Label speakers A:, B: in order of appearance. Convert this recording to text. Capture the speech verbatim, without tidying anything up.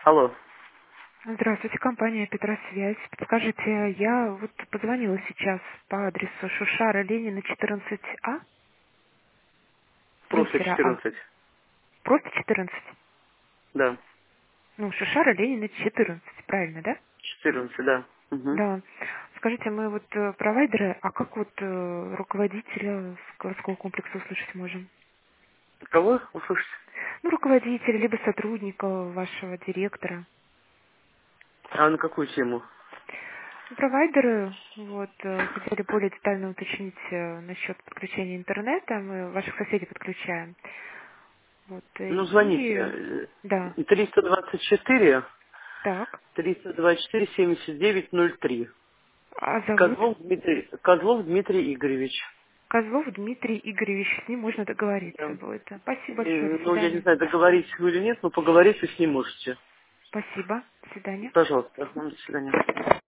A: Алло.
B: Здравствуйте, компания Петросвязь. Подскажите, я вот позвонила сейчас по адресу Шушара Ленина четырнадцать А,
A: Просто
B: крейсера А.
A: четырнадцать.
B: Просто четырнадцать.
A: Да.
B: Ну, Шушара Ленина четырнадцать, правильно, да?
A: четырнадцать, да. Угу.
B: Да. Скажите, мы вот э, провайдеры, а как вот э, руководителя складского комплекса услышать можем?
A: Кого услышите?
B: Ну, руководителя, либо сотрудника вашего директора.
A: А на какую тему?
B: Провайдеры, вот, э, хотели более детально уточнить э, насчет подключения интернета. Мы ваших соседей подключаем. Вот, э,
A: Ну,
B: и,
A: звоните.
B: да,
A: э, триста двадцать четыре,
B: так.
A: триста двадцать четыре, семьдесят девять, ноль три.
B: А зовут
A: Козлов Дмитрий, Козлов Дмитрий Игоревич.
B: Козлов Дмитрий Игоревич. С ним можно договориться
A: Да.
B: будет. Спасибо большое,
A: Э,
B: до
A: Ну, я не
B: свидания.
A: знаю, договоритесь вы или нет, но поговорить вы с ним можете.
B: Спасибо, до свидания.
A: Пожалуйста. До свидания.